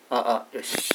よし。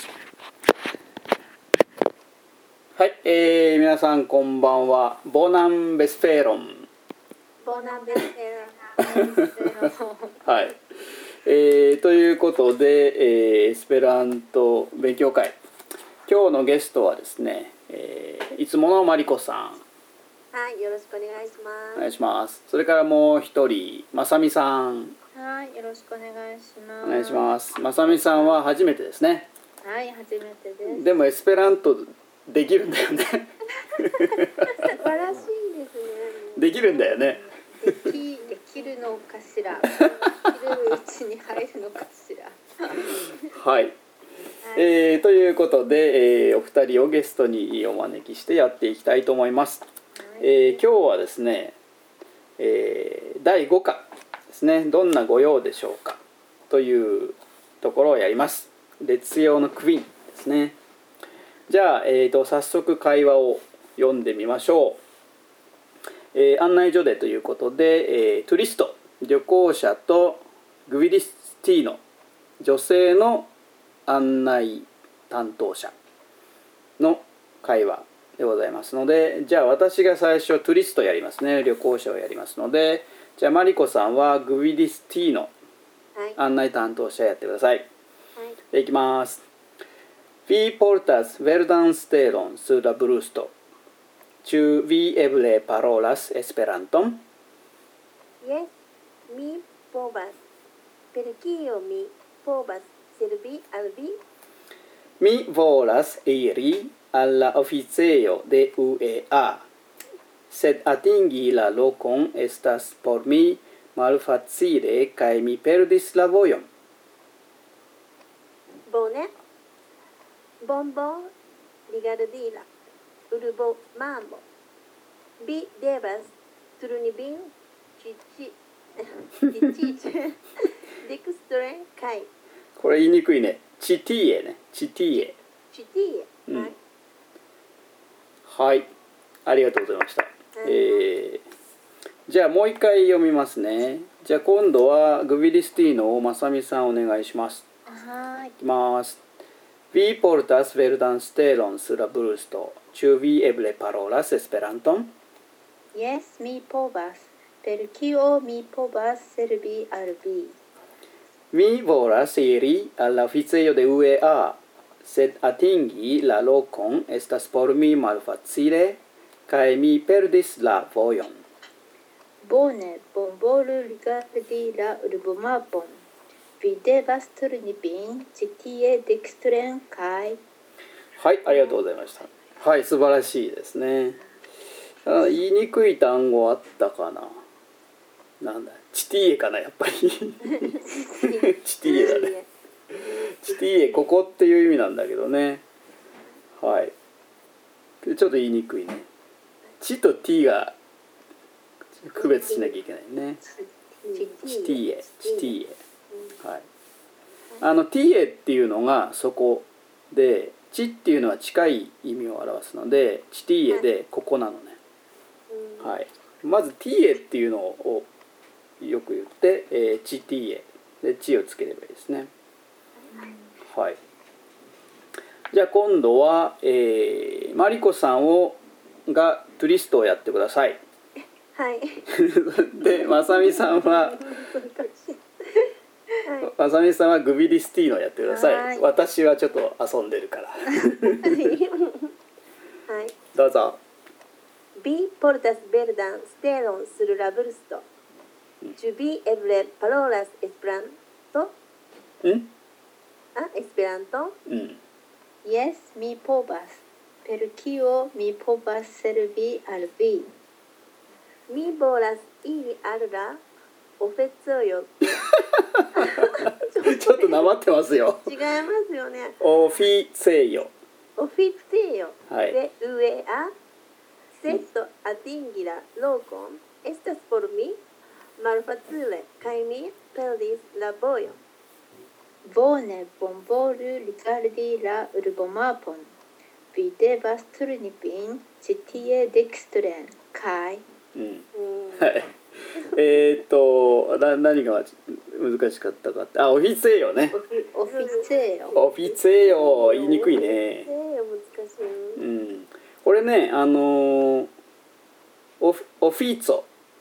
はい、皆さんこんばんは。ボナンベスフェロン。 ボナンベスフェロン。 はい。ということで、エスペラント勉強会。今日のゲストはですね、いつものマリコさん。 はい、よろしくお願いします。 お願いします。それからもう一人、まさみさん。 はい、よろしくお願いします。 お願いします。まさみさんは初めてですね。 はい、初めてです。 でもエスペラントできるんだよね。 素晴らしいですね。 できるんだよね。 できるのかしら。できるうちに入るのかしら。 はい。ということで、お二人をゲストにお招きしてやっていきたいと思います。今日はですね、第5課ですね、どんなご用でしょうかというところをやります。列用のクイーンですね。じゃあ、早速会話を読んでみましょう。案内所でということで、トゥリスト、旅行者とグヴィリスティーノ、女性の案内担当者の会話でございますので、じゃあ私が最初トゥリストやりますね。旅行者をやりますので、じゃあマリコさんはグヴィリスティーノ、案内担当者やってください。はい、いきます。Vi portas verdan stelon sur la brusto. Ĉu vi eble parolas Esperanton? Yes, mi povas. Per kio mi povas servi al vi? Mi volas iri al la oficejo de UEA, sed atingi la lokon estas por mi malfacile kaj mi perdis la vojon. Bone. Bonbon rigardi la urbo mamo. Vi devas turni vin ĉi dekstren kaj これ言いにくいね。チティエね。チティエ。 ĉi tie. はい。ありがとうございました。じゃあもう一回読みますね。じゃあ今度はグヴィリスティーノをまさみさんお願いします。 はい。 いきます。Vi portas verdan stelon sur la brusto. Ĉu vi eble parolas Esperanton? Yes, mi povas. Per kio mi povas servi al vi? Mi volas iri al la oficejo de UEA, sed atingi la lokon estas por mi malfacile, kaj mi perdis la vojon. Bone, bonvolu rigardi la urbomapon. Vi devas turni vin ĉi tie dekstren kaj。 はい、ありがとうございました。はい、素晴らしいですね。言いにくい単語あったかな。なんだ、チティエかな、やっぱり。チティエだね。チティエ、ここっていう意味なんだけどね。はい。ちょっと言いにくいね。チとティが区別しなきゃいけないね。チティエ、チティエ。はい。ティエっていうのがそこで、チっていうのは近い意味を表すので、チティエでここなのね。はい。まずティエっていうのをよく言って、チティエでチをつければいいですね。はい。じゃあ今度は、マリコさんがトゥリストをやってください。 はい。 で、まさみさんはまさみさんはグヴィリスティーノをやってください。私はちょっと遊んでるから。はい。どうぞ。 Vi portas verdan stelon sur la brusto. Ĉu vi eble parolas Esperanto? Esperanto? Yes, mi povas. Per kio mi povas servi al vi? Mi volas iri al la oficejo de ちょっとなまってますよ。 違いますよね。 オフィセイヨ。 オフィセヨで上あセットアティンギラローコンエスタスポルミマルファツレカイミペルディスラボヨ。 Bone, bonvolu rigardi la urbomapon. Vi devas turni vin ĉi tie dekstren kaj。 はい。 何が難しかったかって、オフィツェヨね。 オフィツェヨ。 オフィツェヨ言いにくいね。 難しい。 うん。これね、オフィーツ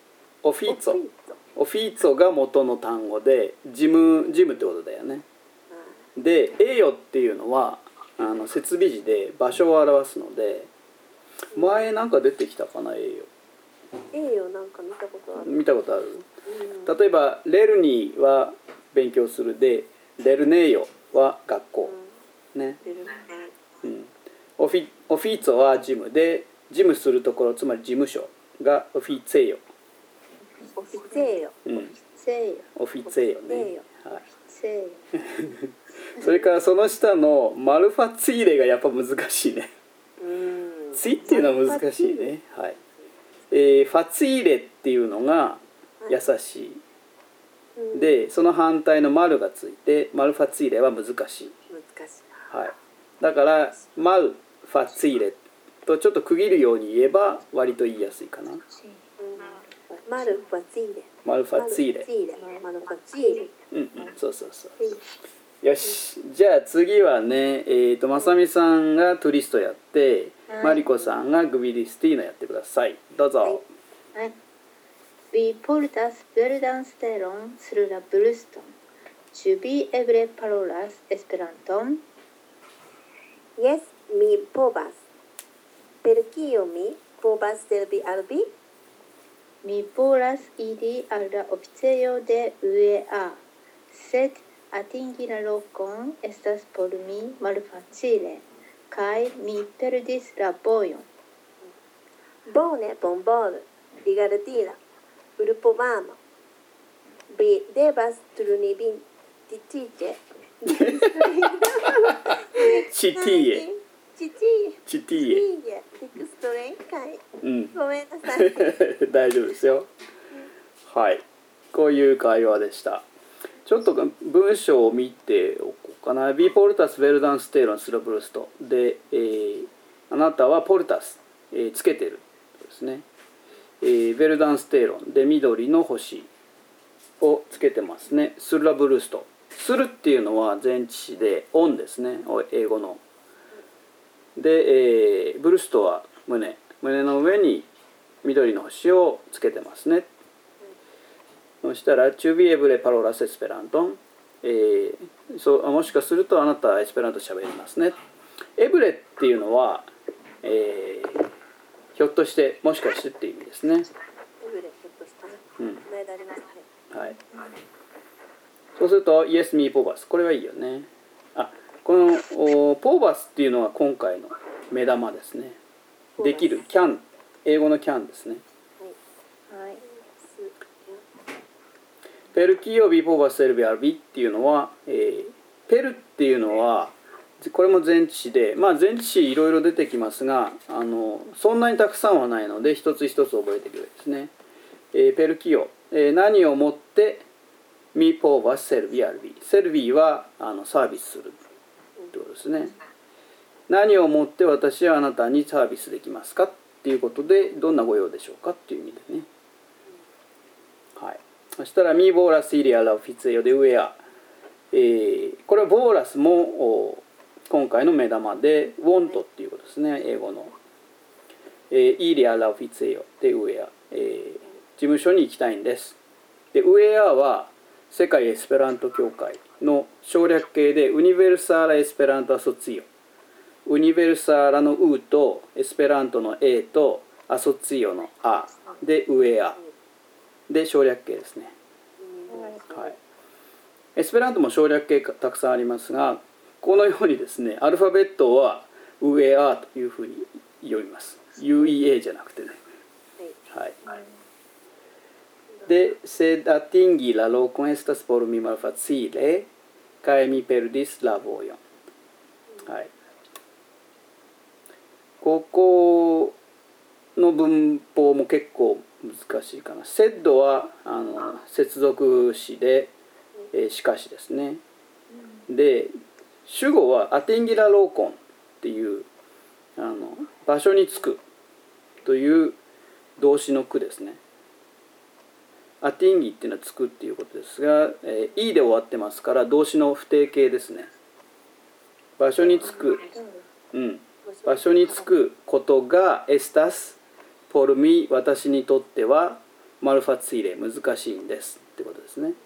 ォが元の単語でジムってことだよね。で栄誉っていうのは設備時で場所を表すので、前なんか出てきたかな、栄誉なんか見たことある。 見たことある、例えばレルニーは勉強するで、レルネーヨは学校、ね、オフィーツォはジムで、事務するところ、つまり事務所がオフィツェヨ。 オフィツェヨ。 オフィツェヨね。はい。 ツェヨ。 それからその下のマルファツィーレがやっぱ難しいね。ツィっていうのは難しいね。はい。ファツィーレっていうのが優しい。で、その反対のマルがついて、マルファツィーレは難しい。 難しい。 はい。だからマルファツィーレとちょっと区切るように言えば割と言いやすいかな。 マルファツィーレ。 マルファツィーレ。 マルファツィーレ。 そうそうそう。よし、じゃあ次はね、まさみさんがトゥリストやって、マリコさんがグビリスティーノやってください。どうぞ。 はい。Vi portas verdan stelon sur la bruston. Ĉu vi eble parolas Esperanton? Yes, mi povas. Per kio mi povas servi al vi? Mi volas iri al la oficejo de UEA, sed atingi la lokon estas por mi malfacile, kaj mi perdis la vojon. Bone, bonvolu, rigardila, urpovamo. Vi devas turni vin titiĝe. Chitiye. Chitiye. ごめんなさい。 大丈夫ですよ。はい、こういう会話でした。ちょっと文章を見ておこうかな。ビポルタス・ベルダンステーロン・スロブルストで、あなたはポルタス、つけてるですね。ベルダンステーロンで緑の星をつけてますね。スラブルスト。するっていうのは前置詞でオンですね、英語の。で、ブルストは胸の上に緑の星をつけてますね。そしたらチュビエブレパロラスエスペラントン、もしかするとあなたはエスペラント喋りますね。エブレっていうのは、ひょっとしてもしかしてっていう意味ですね。 エブレひょっとした。 はい。そうするとイエスミーポーバス、これはいいよね。このポーバスっていうのは今回の目玉ですね。できる、キャン、英語のキャンですね。 はい。 ペルキーオビポーバスセルビアルビっていうのは、ペルっていうのはこれも前置詞で、前置詞いろいろ出てきますが、そんなにたくさんはないので一つ一つ覚えてくれですね。ペルキオ、何をもってミポーバスセルビアルビ、セルビはサービスするということですね。何をもって私はあなたにサービスできますかっていうことで、どんなご用でしょうかっていう意味でね。はい。そしたらミボーラスイリアラオフィツェヨでウェア、これはボーラスも今回の目玉でウォントっていうことですね、英語の。イリアラオフィツェヨでウェア、事務所に行きたいんです。でウェアは世界エスペラント協会の省略形でウニベルサーラエスペラントアソツィオ、ウニベルサーラのウとエスペラントの A とアソツィオの A でウェアで省略形ですね。はい、エスペラントも省略形たくさんありますが、このようにですね、アルファベットはウェアというふうに読みます。UEA じゃなくてね。はい。で、sed atingi la lokon estas por mi malfacile, kaj mi perdis la vojon。はい。ここの文法も結構難しいかな。セッドは接続詞で、しかしですね。で、主語はアテンギラローコンっていう場所に着くという動詞の句ですね。 アティンギっていうのはつくっていうことですが、いで終わってますから動詞の不定形ですね。場所につく、場所につくことがエスタスポルミ私にとってはマルファツイレ難しいんですってことですね。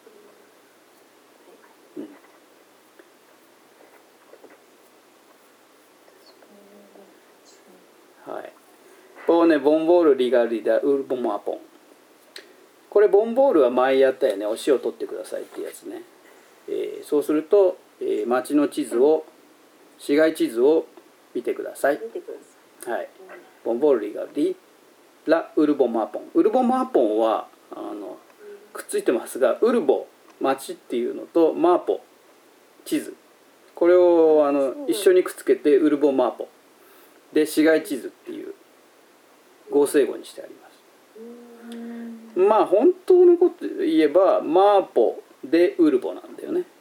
はい。ボンボールリガリダウルボマポン。これボンボールは前やったよね。お塩取ってくださいってやつね。そうすると、町の地図を市街地図を見てください。はい。ボンボールリガリラウルボマポン。ウルボマポンはくっついてますが、ウルボ町っていうのとマーポ地図。これを一緒にくっつけてウルボマーポで市街地図っていう合成語にしてあります。まあ本当のこと言えばマーポでウルボなんだよね。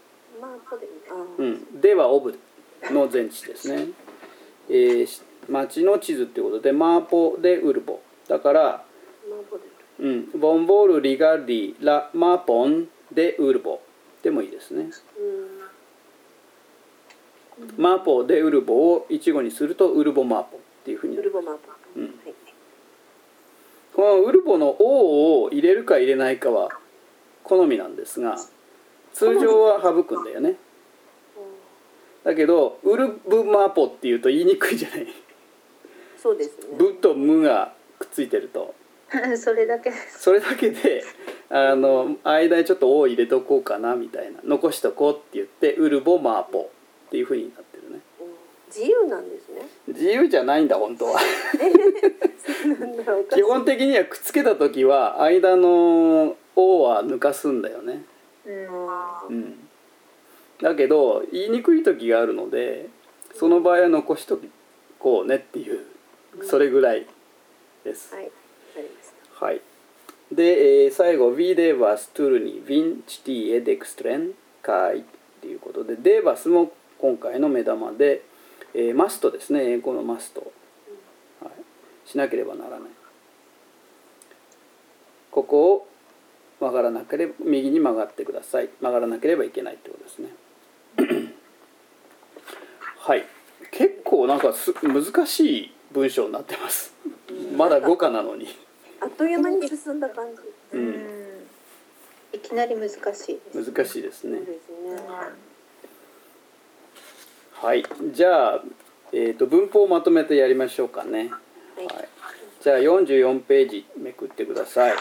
ではオブの前置ですね。町の地図っていうことでマーポでウルボだからボンボールリガルディラマーポンでウルボでもいいですね。マーポでウルボを一語にするとウルボマーポっていうふうになります。このウルボの「O」を入れるか入れないかは好みなんですが通常は省くんだよね。だけどウルブマーポっていうと言いにくいじゃない。 そうですね。 ブとムがくっついてるとそれだけで間にちょっと「O」入れとこうかなみたいな残しとこうって言ってウルボマーポっていうふうになってるね。 自由なんですね。 自由じゃないんだ本当は。基本的にはくっつけた時は間の「O」は抜かすんだよね。だけど言いにくい時があるのでその場合は残しとこうねっていうそれぐらいです。はい。はい、で、最後「Vi devas turni vin tie dextren kai」っていうことで「デーバス」も今回の目玉で、マストですね。英語のマスト、はい、しなければならない。ここを曲がらなければ右に曲がってください。曲がらなければいけないってことですね。はい、結構なんか難しい文章になってます。まだ5課なのに。 あっという間に進んだ感じ。 いきなり難しいです。 難しいですね。はい、じゃあ、文法をまとめてやりましょうかね。はい、じゃあ44ページめくってください。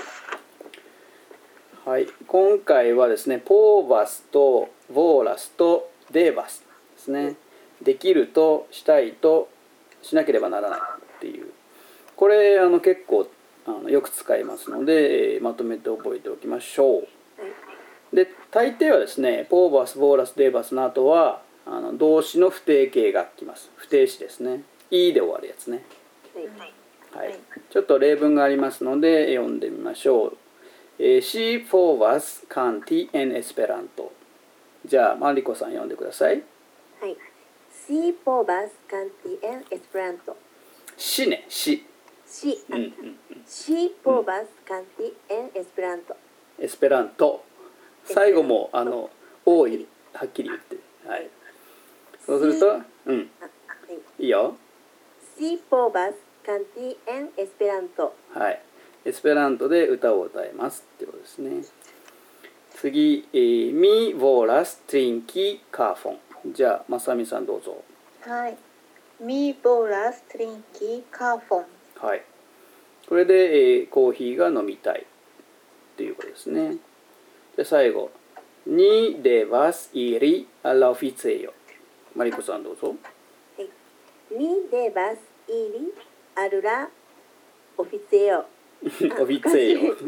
はい、今回はですね、ポーバスとボーラスとデーバスですね。できるとしたいとしなければならないっていう。これ結構よく使いますので、まとめて覚えておきましょう。で、大抵はですね、ポーバス、ボーラス、デーバスの後は動詞の不定形が来ます。不定詞ですね。いで終わるやつね。はい。ちょっと例文がありますので読んでみましょう。She povas canti en Esperanto。じゃあマリコさん読んでください。 はい。She povas canti en Esperanto。 しね、し。 She povas canti en Esperanto。 エスペラント。最後も多いはっきり言って。はい。そうすると、いいよ。 She povas canti en Esperanto。 はい。エスペラントで歌を歌いますってことですね。次、Mi volas trinki kafon。じゃあ、まさみさんどうぞ。 はい。Mi volas trinki kafon。 はい。これで、コーヒーが飲みたいっていうことですね。で、最後。Ni devas iri alla oficejo。マリコさんどうぞ。 はい。Ni devas iri alla oficejo。 オフィツェヨ。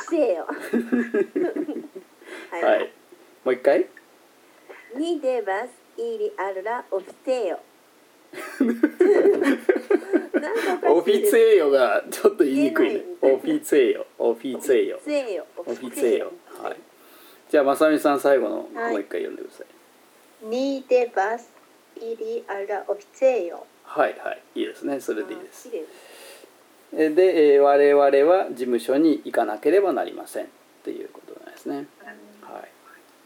はい。もう一回。 Ni devas iri alla oficejo。 オフィツェヨがちょっと言いにくいね。オフィツェヨ、オフィツェヨ、オフィツェヨ。はい。じゃあまさみさん最後のもう一回読んでください。 Ni devas iri alla oficejo。 はいはい、いいですね。それでいいです。 で、我々は事務所に行かなければなりませんということなんですね。はい、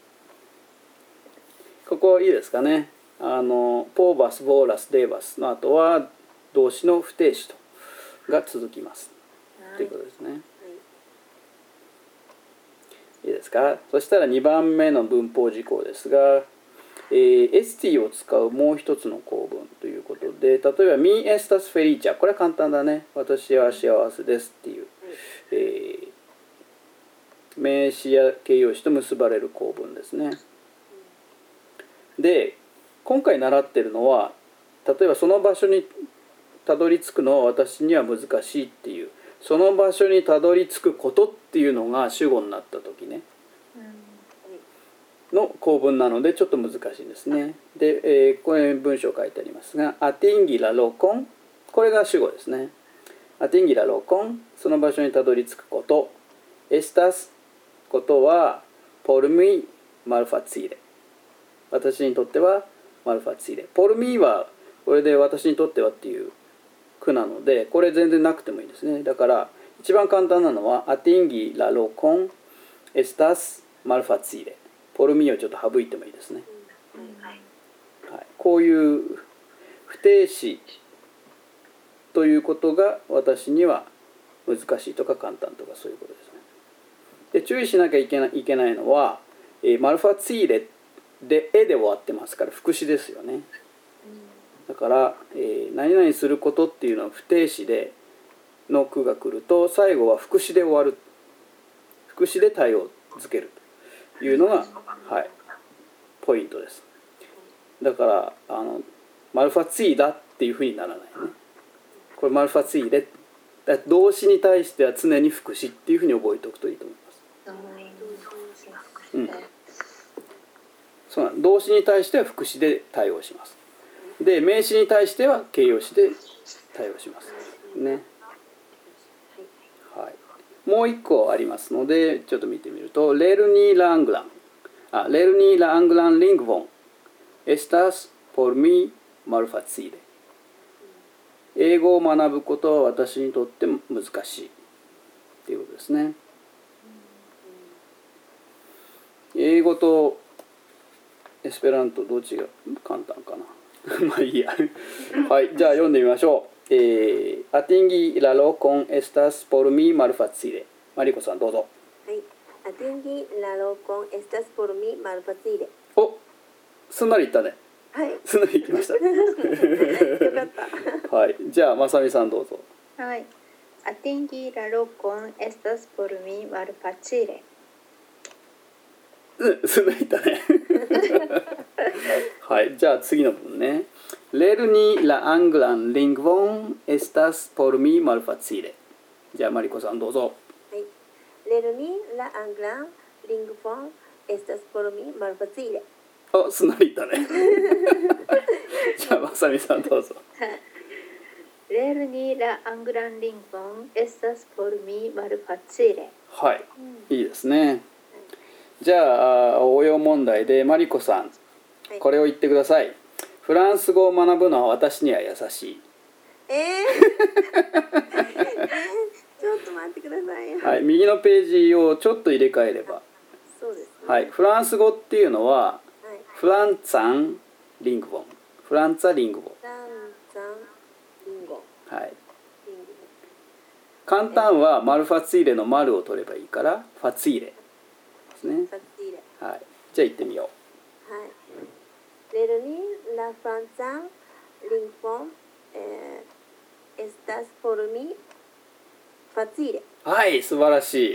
ここいいですかね。ポーバス、ボーラス、デーバスの後は動詞の不定詞とが続きますということですね。いいですか。そしたら2番目の文法事項ですが、エスティを使うもう一つの構文ということで、例えば「Mi estas felicia」、これは簡単だね。私は幸せですっていう、名詞や形容詞と結ばれる構文ですね。で、今回習ってるのは、例えばその場所にたどり着くのは私には難しいっていう、その場所にたどり着くことっていうのが主語になった時ね、の構文なのでちょっと難しいですね。で、これ文章書いてありますが、アティンギラロコン、これが主語ですね。アティンギラロコン、その場所にたどり着くこと。エスタス、ことはポルミマルファツィレ、私にとってはマルファツィレ。ポルミはこれで私にとってはっていう句なので、これ全然なくてもいいですね。だから一番簡単なのはアティンギラロコンエスタスマルファツィレ、ポルミをちょっと省いてもいいですね。はい、こういう不定詞ということが私には難しいとか簡単とかそういうことですね。で、注意しなきゃいけないのは、マルファツィレで「え」で終わってますから副詞ですよね。だから、何々することっていうのは不定詞での句が来ると最後は副詞で終わる、副詞で対応づけるというのが、はい、ポイントです。だからマルファツィだっていうふうにならないね。これマルファツィレ、動詞に対しては常に副詞っていうふうに覚えておくといいと思います。うん、そうなん、動詞に対しては副詞で対応します。で、名詞に対しては形容詞で対応しますね。はい、もう一個ありますのでちょっと見てみると、レルニーラアングラン、レルニーラアングランリングボンエスタスポルミマルファツィレ、英語を学ぶことは私にとって難しいっていうことですね。英語とエスペラントどっちが簡単かなまあいいやはい、じゃあ読んでみましょう。アティンギラロコンエスタスポルミマルファツィレ、マリコさんどうぞ。 はい、アティンギラロコンエスタスポルミマルファツィレ。 お、すんなりいったね。 はい、 すんなりいきましたよかった。 はい、じゃあまさみさんどうぞ。 はい。アティンギラロコンエスタスポルミマルファチレ。 すんなりいったねはい、じゃあ次の文ね。レルニラアングランリングボンエスタスポルミマルファツィレ。じゃあマリコさんどうぞ。 はい、レルニラアングランリングボンエスタスポルミマルファツィレ。 あ、すんなりいったねじゃあまさみさんどうぞ。 レルニラアングランリングボンエスタスポルミマルファチレ。 はい、いいですね。じゃあ応用問題でマリコさん、これを言ってください。フランス語を学ぶのは私には優しい。 ちょっと待ってください。 はい、右のページをちょっと入れ替えれば。 そうですね。 はい、フランス語っていうのは、 はい、 フランツァンリングボン、フランツァリングボン。 フランツァンリンゴ。 はい。 リンゴ。 簡単はマルファツィーレのマルを取ればいいからファツィーレですね。 ファツィーレ。 はい。じゃあ行ってみよう。 はい。レルニラフランツァンリンゴンエスタスポルミファツィーレ。 はい、素晴らしい。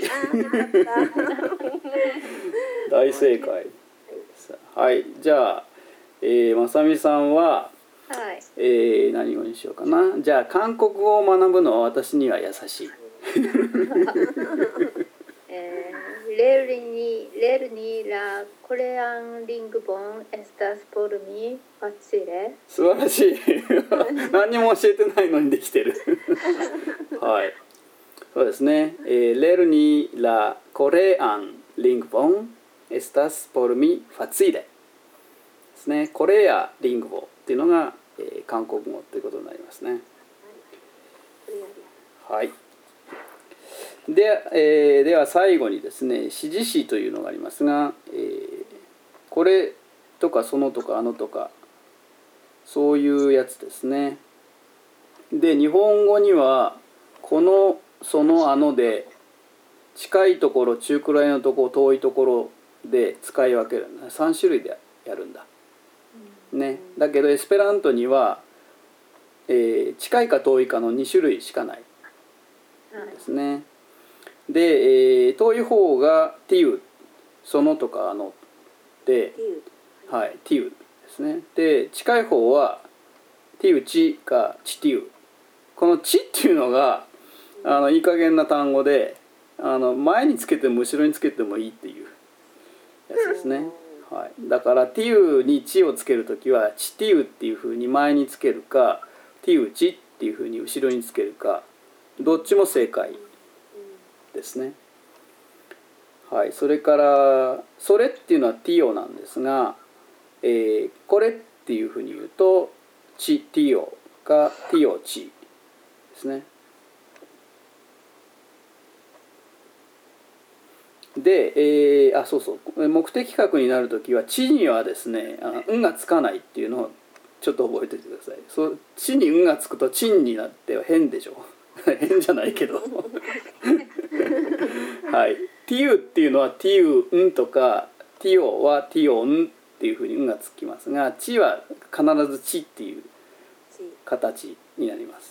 大正解。はい、じゃあ、まさみさんは、 はい。 何語にしようかな。じゃあ韓国語を学ぶのは私には優しい。 レルニラコレアンリングボンエスタスポルミファチレ。 素晴らしい。何にも教えてないのにできてる。はい。そうですね。レルニラコレアンリングボンエスタスポルミファツィレですね。コレアリングボっていうのが、韓国語ということになりますね。 はい。では最後にですね、指示詞というのがありますが、これとかそのとかあのとかそういうやつですね。で日本語にはこのそのあので近いところ中くらいのところ遠いところで使い分けるんだ。3種類でやるんだ、ね、だけどエスペラントには、近いか遠いかの2種類しかないですね。で、遠い方がティウ、そのとかあので、はい、ティウですね。で近い方はティウチかチティウ。このチっていうのがいい加減な単語で、前につけても後ろにつけてもいいっていうやつですね。はい、だからティウにチをつけるときはチティウっていうふうに前につけるか、ティウチっていうふうに後ろにつけるか、どっちも正解ですね。はい、それからそれっていうのはティオなんですが、これっていうふうに言うとチティオかティオチですね。で、そうそう目的格になるときは地にはですね運がつかないっていうのをちょっと覚えておいてください。地に運がつくとチンになって変でしょ変じゃないけどはい、ティウっていうのはティウンとかティオはティオンっていうふうに運がつきますが、チは必ずチっていう形になります。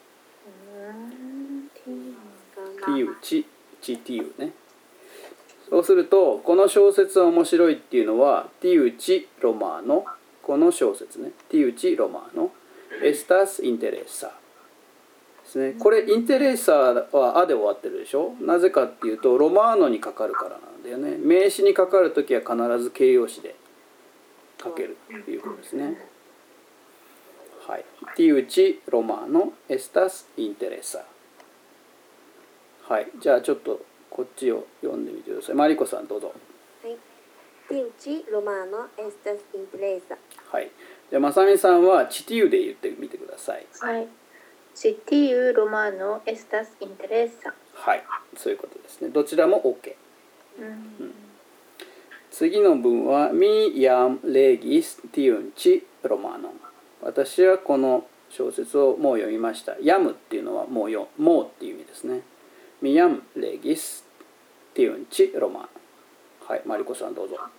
ティウチチティウね。そうするとこの小説は面白いっていうのはティウチロマーノ、この小説ね、ティウチロマーノエスタスインテレッサですね。これインテレッサはアで終わってるでしょ。なぜかっていうとロマーノにかかるからなんだよね。名詞にかかるときは必ず形容詞でかけるっていうことですね。はい、ティウチロマーノエスタスインテレッサ。はい、じゃあちょっとこっちを読んでみてください。マリコさんどうぞ。 はい。ティウチロマーノエスタスインテレーサ。 はい。じゃあまさみさんはチティウで言ってみてください。 はい。チティウロマーノエスタスインテレーサ。 はい、そういうことですね。どちらも OK。次の文はミヤムレギスティウンチロマーノ。私はこの小説をもう読みました。ヤムっていうのはもうっていう意味ですね。ミヤムレギスティウンチロマーノ。はい、マリコさんどうぞ。 はい。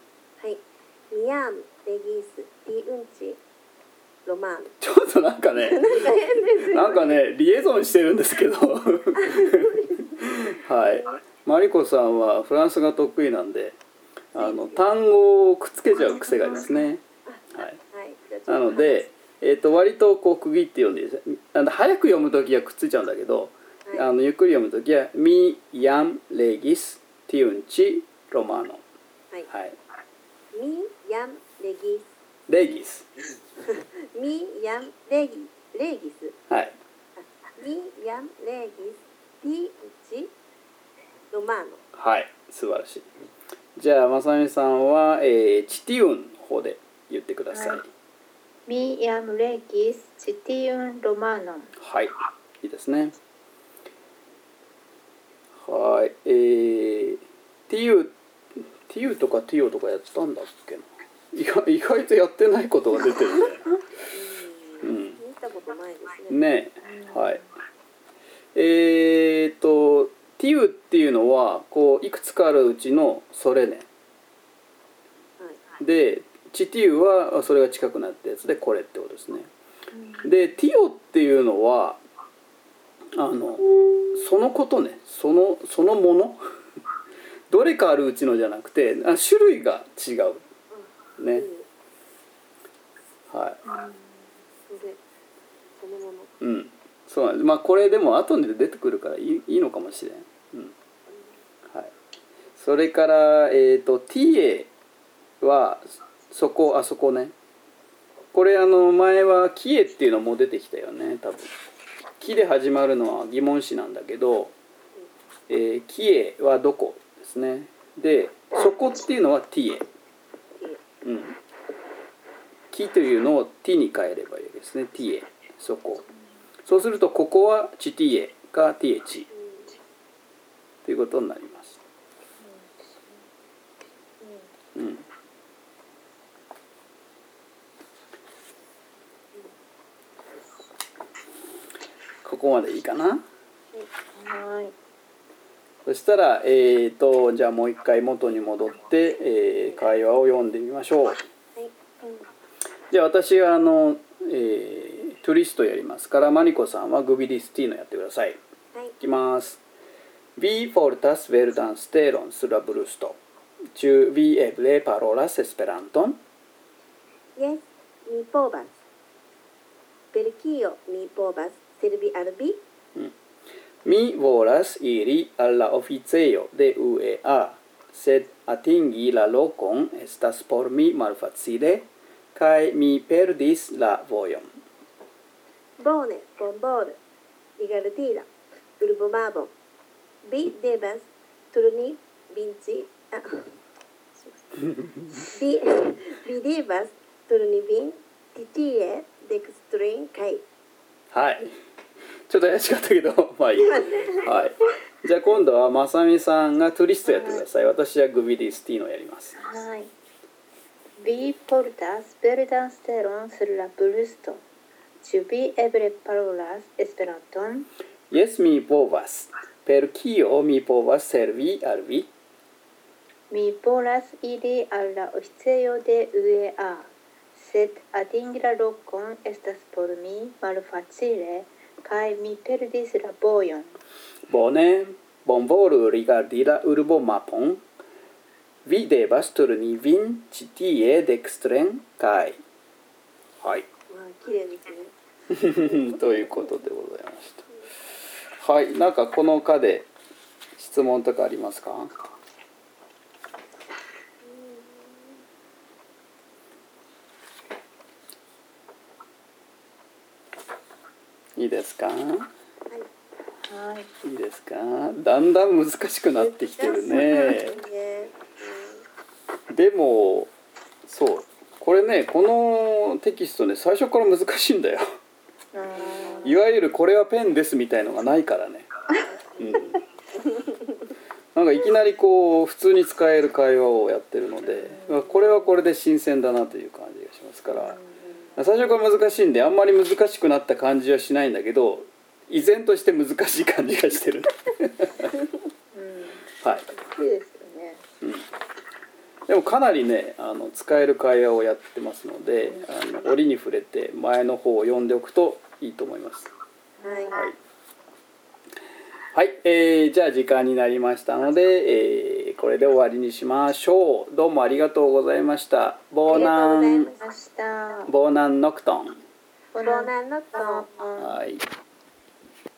ミヤムレギスティウンチロマーノ。 ちょっとなんかねなんかねリエゾンしてるんですけどはい、マリコさんはフランスが得意なんで単語をくっつけちゃう癖がありますね。はい、なので、割とこう区切って読んでいいです。早く読むときはくっついちゃうんだけど、ゆっくり読むときはミヤムレギスティウンチロマーノ。 はい、はい、ミヤムレギスレギスミヤムレギス、 はい、 ミヤムレギスティウンチロマーノ。 はい、素晴らしい。じゃあまさみさんは、チティウンの方で言ってください。はい、 ミヤムレギスチティウンロマーノ。 はい、いいですね。はい、ティウとかティオとかやったんだっけな。意外とやってないことが出てるね。 見たことないですね。ね、はい。ティウっていうのはこういくつかあるうちのそれね。はい、でチティウはそれが近くなったやつでこれってことですね。でティオっていうのはそのことね、そのものどれかあるうちのじゃなくて種類が違うね。はい。うん、そうなんです。まあこれでも後で出てくるからいいのかもしれん。うん、はい。それからティエはそこね。これ前はキエっていうのも出てきたよね多分。キで始まるのは疑問詞なんだけど、キエはどこですね。でそこっていうのはティエ。うん。キというのをティに変えればいいですね。ティエ、そこ。そうするとここはチティエか th ということになります。うん。ここまでいいかな。 はい。 そしたら、じゃあもう一回元に戻って、会話を読んでみましょう。はい。じゃあ私はトゥリストやりますから、マリコさんはグビディスティーノやってください。 はい。 いきます。Vi portas verdan stelon sur la brusto. Ĉu vi eble parolas Esperanton? Yes, mi povas. Per kio mi povas servi al vi? Mi volas iri al la oficejo de UEA, sed atingi la lokon estas por mi malfacile, kaj mi perdis la vojon. Bone, bonvolu. Rigardila, urbomabo. Vi devas turni vinci... vi devas turni vin titie dextren kaj. はい。ちょっと怪しかったけど、まあいい。はい。じゃあ今度はまさみさんがトゥリストやってください。私はグビディスティーノやります。 はい。Vi portas verdan stelon sur la brusto. Ĉu vi eble parolas Esperanton? Yes, mi povas. Per kio mi povas servi al vi? Mi volas iri al la oficejo de UEA, sed atingi la lokon estas por mi malfacile, kaj mi perdis la vojon. Bone, bonvolu rigardi la urbomapon. Vi devas turni vin ĉi tie dekstren kaj. はい。 綺麗ですね。 ということでございました。はい、なんかこの課で質問とかありますか？いいですか？ はい。 いいですか？だんだん難しくなってきてるね。でもそうこれね、このテキストね、最初から難しいんだよ。いわゆるこれはペンですみたいのがないからね。うん、なんかいきなりこう普通に使える会話をやってるので、これはこれで新鮮だなという感じがしますから、最初から難しいんであんまり難しくなった感じはしないんだけど、依然として難しい感じがしてる。はい。 いいですよね。 でもかなりね使える会話をやってますので、折に触れて前の方を読んでおくといいと思います。 はい。 はい、じゃあ時間になりましたので、これで終わりにしましょう。どうもありがとうございました。ボーナンノクトン。 ボーナンノクトン。 はい。